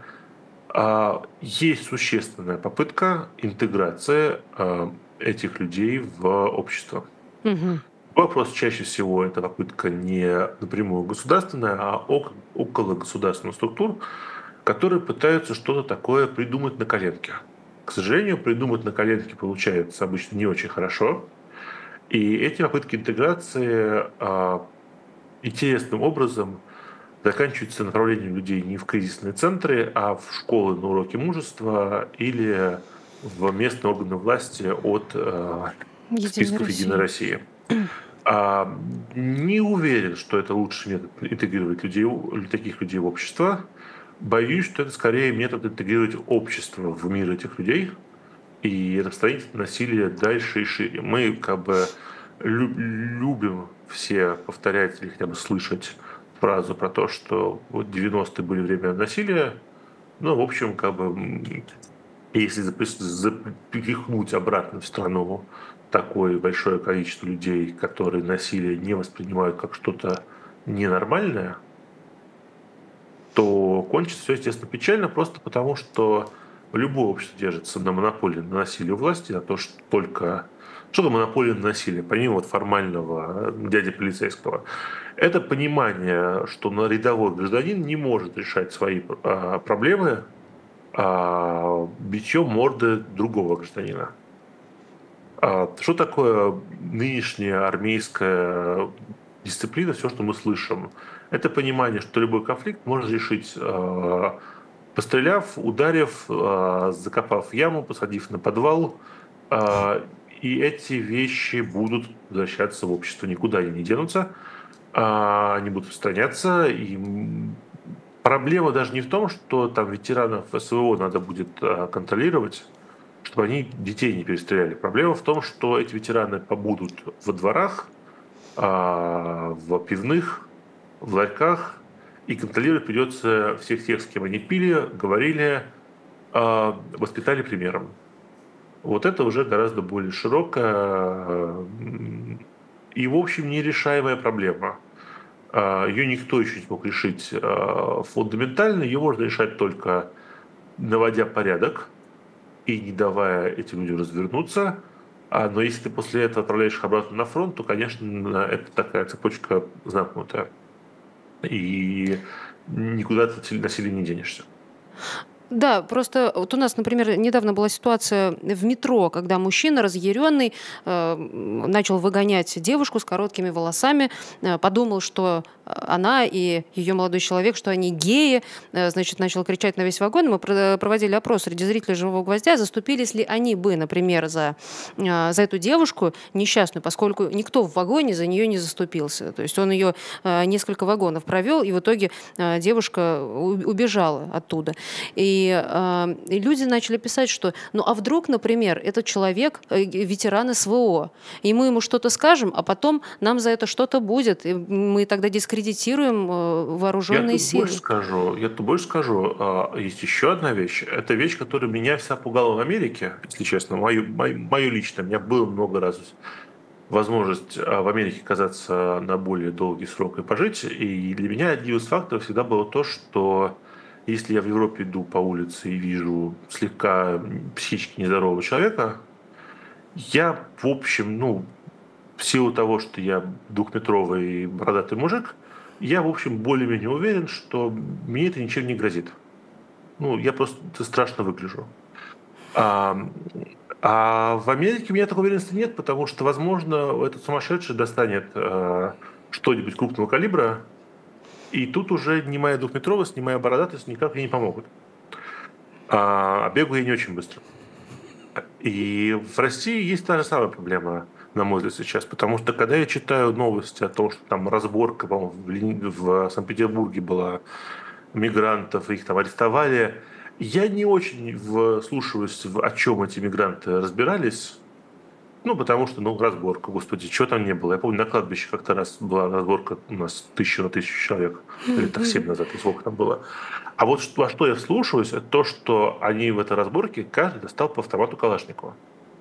есть существенная попытка интеграции этих людей в общество. Угу. Вопрос чаще всего это попытка не напрямую государственная, а около государственных структур, которые пытаются что-то такое придумать на коленке. К сожалению, придумать на коленке получается обычно не очень хорошо. И эти попытки интеграции интересным образом заканчиваются направлением людей не в кризисные центры, а в школы на уроки мужества или в местные органы власти от списков «Единой России». Не уверен, что это лучший метод интегрировать таких людей в общество. Боюсь, что это скорее метод интегрировать общество в мир этих людей и распространить насилие дальше и шире. Мы любим все повторять или хотя бы слышать фразу про то, что 90-е были время насилия. В общем, если запихнуть обратно в страну такое большое количество людей, которые насилие не воспринимают как что-то ненормальное, то кончится все, естественно, печально, просто потому что любое общество держится на монополии на насилие власти, на то, что только... Что такое монополия на насилие, помимо формального дяди полицейского? Это понимание, что рядовой гражданин не может решать свои проблемы бичом морды другого гражданина. Что такое нынешняя армейская дисциплина, все, что мы слышим? Это понимание, что любой конфликт можно решить, постреляв, ударив, закопав яму, посадив на подвал. И эти вещи будут возвращаться в общество, никуда они не денутся, они будут устраняться. И проблема даже не в том, что там ветеранов СВО надо будет контролировать, чтобы они детей не перестреляли. Проблема в том, что эти ветераны побудут во дворах, в пивных, в ларьках, и контролировать придется всех тех, с кем они пили, говорили, воспитали примером. Вот это уже гораздо более широкая и, в общем, нерешаемая проблема. Ее никто еще не смог решить фундаментально. Ее можно решать только наводя порядок и не давая этим людям развернуться. Но если ты после этого отправляешь их обратно на фронт, то, конечно, это такая цепочка замкнутая. И никуда от насилия не денешься. Да, просто вот у нас, например, недавно была ситуация в метро, когда мужчина разъяренный начал выгонять девушку с короткими волосами, подумал, что она и ее молодой человек, что они геи, значит, начал кричать на весь вагон. Мы проводили опрос среди зрителей «Живого гвоздя», заступились ли они бы, например, за эту девушку несчастную, поскольку никто в вагоне за нее не заступился. То есть он ее несколько вагонов провел, и в итоге девушка убежала оттуда. И люди начали писать, что ну а вдруг, например, этот человек ветеран СВО, и мы ему что-то скажем, а потом нам за это что-то будет, и мы тогда дискредитируем вооруженные силы. Я тут больше скажу. Есть еще одна вещь. Это вещь, которая меня вся пугала в Америке, если честно, мою лично. У меня было много раз возможность в Америке оказаться на более долгий срок и пожить. И для меня один из факторов всегда было то, что если я в Европе иду по улице и вижу слегка психически нездорового человека, я, в общем, в силу того, что я двухметровый бородатый мужик, я, в общем, более-менее уверен, что мне это ничем не грозит. Я просто страшно выгляжу. А в Америке у меня такой уверенности нет, потому что, возможно, этот сумасшедший достанет что-нибудь крупного калибра, и тут уже ни моя двухметровость, ни моя бородатость никак мне не помогут. А бегаю я не очень быстро. И в России есть та же самая проблема, на мой взгляд, сейчас. Потому что, когда я читаю новости о том, что там разборка, по-моему, в Санкт-Петербурге была мигрантов, их там арестовали, я не очень вслушиваюсь, о чем эти мигранты разбирались. Потому что, разборка, господи, чего там не было. Я помню, на кладбище как-то раз была разборка у нас 1000 на 1000 человек. Или так 7 назад, и сколько там было. А вот во что я вслушиваюсь, это то, что они в этой разборке, каждый достал по автомату Калашникова.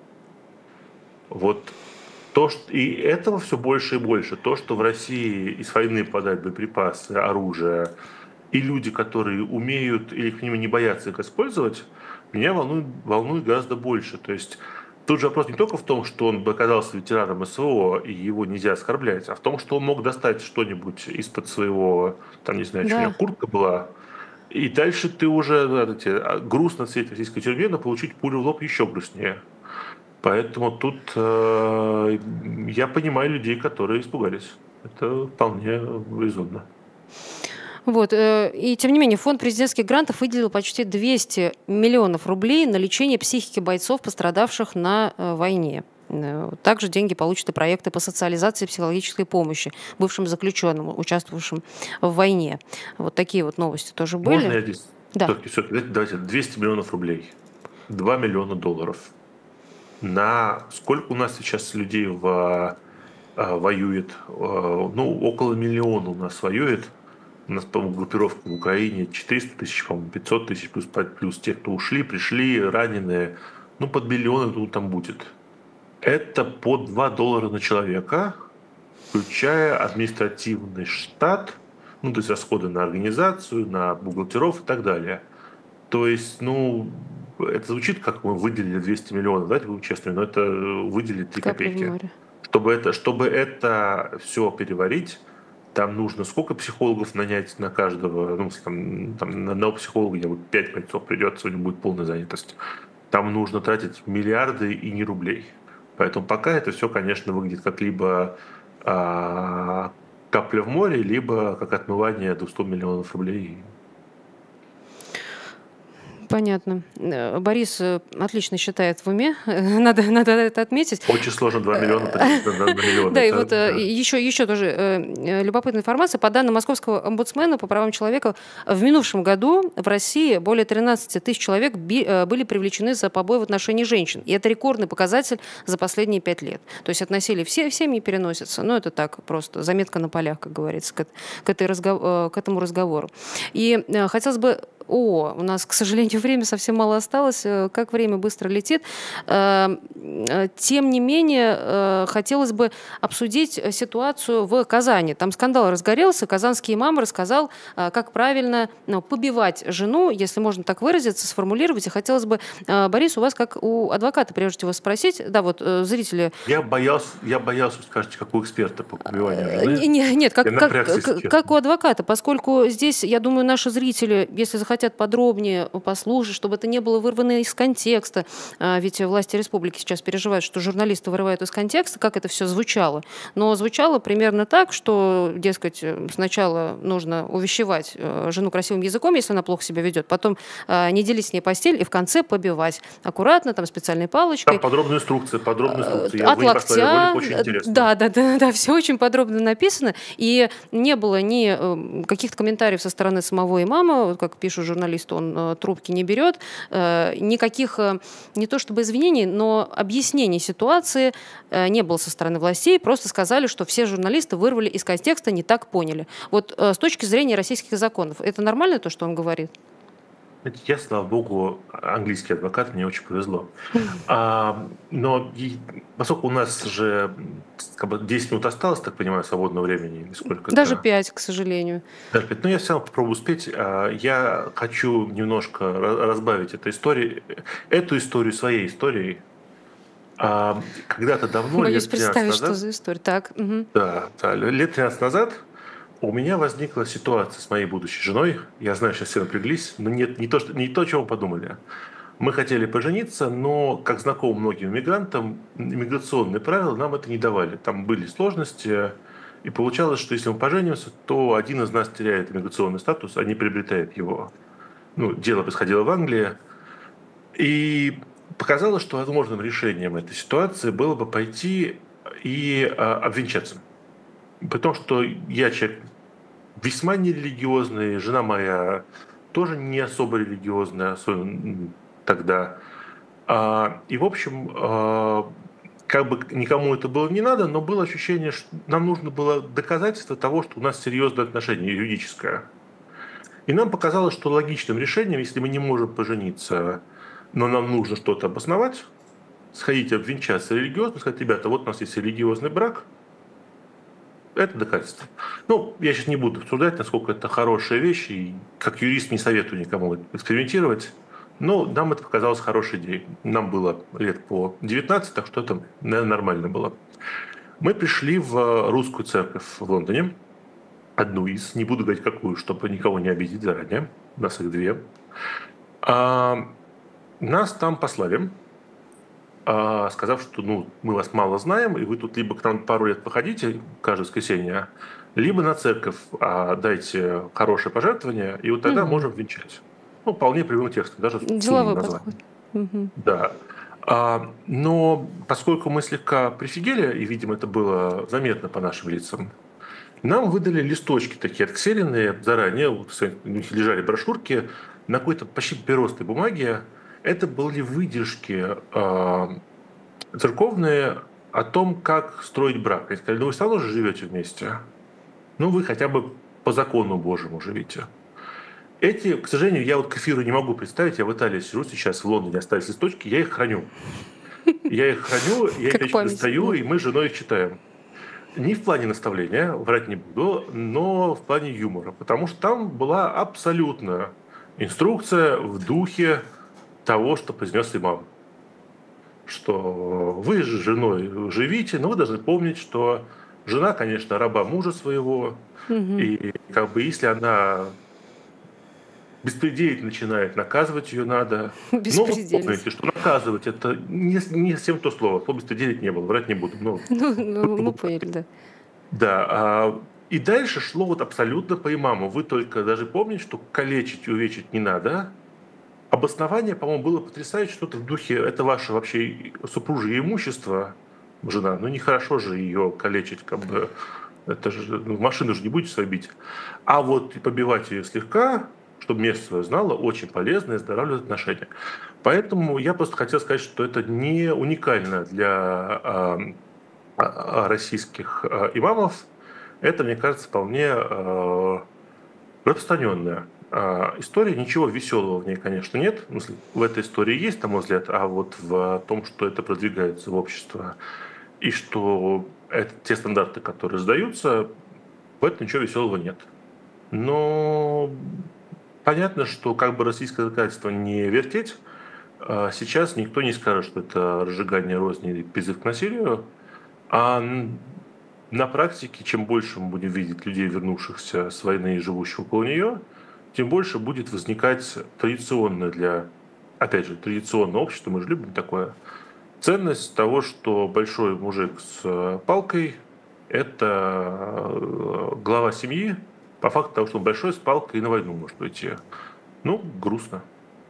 И этого все больше и больше. То, что в России из войны подать боеприпасы, оружие, и люди, которые умеют или к ним не боятся их использовать, меня волнует гораздо больше. То есть тут же вопрос не только в том, что он бы оказался ветераном СВО, и его нельзя оскорблять, а в том, что он мог достать что-нибудь из-под своего, там, не знаю, что у него куртка была, и дальше ты уже грустно сидеть в российской тюрьме, но получить пулю в лоб еще грустнее. Поэтому тут я понимаю людей, которые испугались. Это вполне резонно. И тем не менее, фонд президентских грантов выделил почти 200 миллионов рублей на лечение психики бойцов, пострадавших на войне. Также деньги получат и проекты по социализации и психологической помощи бывшим заключенным, участвовавшим в войне. Вот такие вот новости тоже были. Можно я здесь? Да. Давайте 200 миллионов рублей, 2 миллиона долларов. На сколько у нас сейчас людей воюет? Около миллиона у нас воюет. У нас, по-моему, группировка в Украине 400 тысяч, по-моему, 500 тысяч, плюс те, кто ушли, пришли, раненые. Под миллион там будет. Это по $2 на человека, включая административный штат, то есть расходы на организацию, на бухгалтеров и так далее. То есть, это звучит, как мы выделили 200 миллионов, давайте будем честными, но это выделили 3 копейки. Чтобы это все переварить, там нужно сколько психологов нанять на каждого, на одного психолога 5 бойцов придется, у него будет полная занятость. Там нужно тратить миллиарды и не рублей. Поэтому пока это все, конечно, выглядит как либо капля в море, либо как отмывание 200 миллионов рублей. Понятно. Борис отлично считает в уме, надо это отметить. Очень сложно 2 миллиона поделить на миллион. Да, и вот еще тоже любопытная информация. По данным Московского омбудсмена по правам человека, в минувшем году в России более 13 тысяч человек были привлечены за побои в отношении женщин. И это рекордный показатель за последние 5 лет. То есть от насилия в семьи переносится. Это так просто, заметка на полях, как говорится, к этому разговору. И хотелось бы... у нас, к сожалению, время совсем мало осталось, как время быстро летит. Тем не менее, хотелось бы обсудить ситуацию в Казани. Там скандал разгорелся, казанский имам рассказал, как правильно побивать жену, если можно так выразиться, сформулировать. И хотелось бы, Борис, у вас, как у адвоката, прежде всего спросить, зрители... Я боялся, скажете, как у эксперта по побиванию жены. Нет, как у адвоката, поскольку здесь, я думаю, наши зрители, если захотят подробнее послушать, послушать, чтобы это не было вырвано из контекста. Ведь власти республики сейчас переживают, что журналисты вырывают из контекста, как это все звучало. Но звучало примерно так, что, дескать, сначала нужно увещевать жену красивым языком, если она плохо себя ведет, потом не делить с ней постель и в конце побивать. Аккуратно, там, специальной палочкой. Там подробные инструкции. От Вы не поставили локтя. ролик, очень интересно. Да, все очень подробно написано. И не было ни каких-то комментариев со стороны самого имама, вот как пишут журналисты, он трубки не берет, никаких, не то чтобы извинений, но объяснений ситуации не было со стороны властей, просто сказали, что все журналисты вырвали из контекста, не так поняли. Вот с точки зрения российских законов, это нормально то, что он говорит? Знаете, я, слава богу, английский адвокат, мне очень повезло. Поскольку у нас же 10 минут осталось, так понимаю, свободного времени, или сколько Даже это? 5, к сожалению. Даже 5. Ну, я все равно попробую успеть. Я хочу немножко разбавить эту историю своей историей. Когда-то давно, Боюсь лет 13 представить, что назад, за история. Так, мгм. да, лет 13 назад у меня возникла ситуация с моей будущей женой. Я знаю, сейчас все напряглись, но нет, не то, о чем вы подумали. Мы хотели пожениться, но, как знакомо многим иммигрантам, иммиграционные правила нам это не давали. Там были сложности, и получалось, что если мы поженимся, то один из нас теряет иммиграционный статус, а не приобретает его. Ну, дело происходило в Англии. И показалось, что возможным решением этой ситуации было бы пойти и обвенчаться. При том, что я человек весьма нерелигиозный, жена моя тоже не особо религиозная, особенно тогда. В общем, как бы никому это было не надо, но было ощущение, что нам нужно было доказательство того, что у нас серьезное отношение юридическое. И нам показалось, что логичным решением, если мы не можем пожениться, но нам нужно что-то обосновать, сходить обвенчаться религиозно, сказать: ребята, вот у нас есть религиозный брак, это доказательство. Ну, я сейчас не буду обсуждать, насколько это хорошая вещь, и как юрист не советую никому экспериментировать, но нам это показалось хорошей идеей. Нам было лет по 19, так что это, наверное, нормально было. Мы пришли в русскую церковь в Лондоне, одну из, не буду говорить какую, чтобы никого не обидеть заранее, у нас их две. Нас там послали, сказав, что мы вас мало знаем, и вы тут либо к нам пару лет походите каждое воскресенье, либо на церковь дайте хорошее пожертвование, и вот тогда Мгм. можем венчать. Ну, вполне прямым текстом, даже с умным Деловой подход. названием. Мгм. Да. Но поскольку мы слегка прифигели, и, видимо, это было заметно по нашим лицам, нам выдали листочки такие отксеренные заранее, у них лежали брошюрки на какой-то почти папиросной бумаге. Это были выдержки церковные о том, как строить брак. Они сказали: вы все равно же живете вместе. Вы хотя бы по закону Божьему живите. К сожалению, я вот к эфиру не могу представить. Я в Италии сижу сейчас, в Лондоне остались листочки, я их храню. Я их Как вечно память. достаю, и мы с женой их читаем. Не в плане наставления, врать не буду, но в плане юмора. Потому что там была абсолютно инструкция в духе того, что произнес имам. Что вы с женой живите, но вы должны помнить, что жена, конечно, раба мужа своего. Мгм. И если она беспределить начинает, наказывать ее надо. Но вы Беспредельность. помните, что наказывать — это не совсем то слово. Слово беспределить не было, врать не буду. Мы поняли, да. Да. И дальше шло вот абсолютно по имаму. Вы только даже помните, что калечить и увечить не надо. Обоснование, по-моему, было потрясающе, что-то в духе: это ваше вообще супружье имущество, жена, нехорошо же ее калечить, это же машину же не будете свою бить. А вот побивать ее слегка, чтобы место свое знала, очень полезно и оздоравливает отношения. Поэтому я просто хотел сказать, что это не уникально для российских имамов. Это, мне кажется, вполне распространенная история. Ничего веселого в ней, конечно, нет. В этой истории есть, на мой взгляд, а вот в том, что это продвигается в общество и что это те стандарты, которые сдаются, в этом ничего веселого нет. Но понятно, что как бы российское законодательство не вертеть, сейчас никто не скажет, что это разжигание розни или призыв к насилию. А на практике, чем больше мы будем видеть людей, вернувшихся с войны и живущих около нее, тем больше будет возникать традиционное для, опять же, традиционное общество, мы же любим такое, ценность того, что большой мужик с палкой – это глава семьи, по факту того, что он большой с палкой и на войну может уйти. Ну, грустно.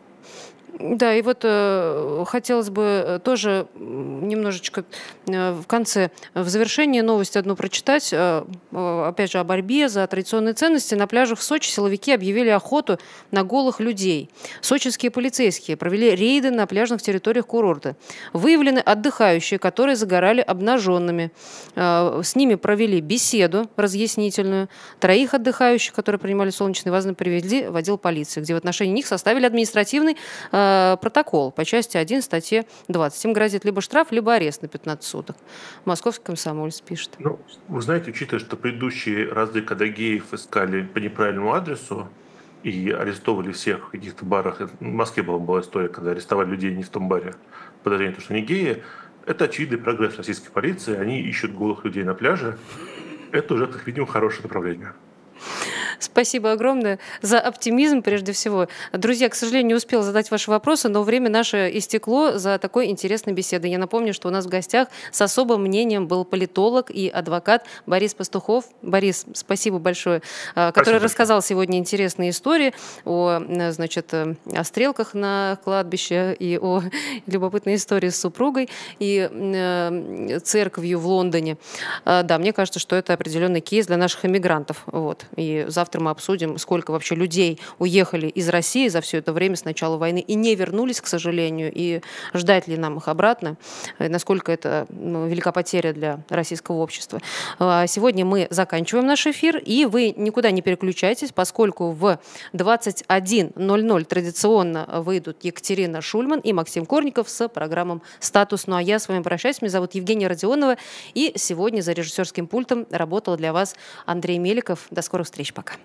Да, и вот хотелось бы тоже немножечко в конце, в завершении новости одну прочитать. Опять же, о борьбе за традиционные ценности. На пляжах в Сочи силовики объявили охоту на голых людей. Сочинские полицейские провели рейды на пляжных территориях курорта. Выявлены отдыхающие, которые загорали обнаженными. С ними провели беседу разъяснительную. 3 отдыхающих, которые принимали солнечные ванны, привели в отдел полиции, где в отношении них составили административный протокол по части 1 статье 20. Им грозит либо штраф, либо арест на 15 суток. Московский комсомолец пишет. Ну, вы знаете, учитывая, что предыдущие разы, когда геев искали по неправильному адресу и арестовывали всех в каких-то барах, в Москве была история, когда арестовали людей не в том баре, подозрение, что они геи, это очевидный прогресс российской полиции, они ищут голых людей на пляже, это уже, как видим, хорошее направление. Спасибо огромное за оптимизм, прежде всего. Друзья, к сожалению, не успела задать ваши вопросы, но время наше истекло за такой интересной беседой. Я напомню, что у нас в гостях с особым мнением был политолог и адвокат Борис Пастухов. Борис, спасибо большое, который рассказал сегодня интересные истории о, значит, о стрелках на кладбище и о любопытной истории с супругой и церковью в Лондоне. Да, мне кажется, что это определенный кейс для наших иммигрантов. Вот. И завтра мы обсудим, сколько вообще людей уехали из России за все это время с начала войны и не вернулись, к сожалению, и ждать ли нам их обратно, и насколько это велика потеря для российского общества. Сегодня мы заканчиваем наш эфир, и вы никуда не переключайтесь, поскольку в 21:00 традиционно выйдут Екатерина Шульман и Максим Корников с программой «Статус». Ну а я с вами прощаюсь. Меня зовут Евгения Родионова, и сегодня за режиссерским пультом работал для вас Андрей Меликов. До скорых встреч. Пока.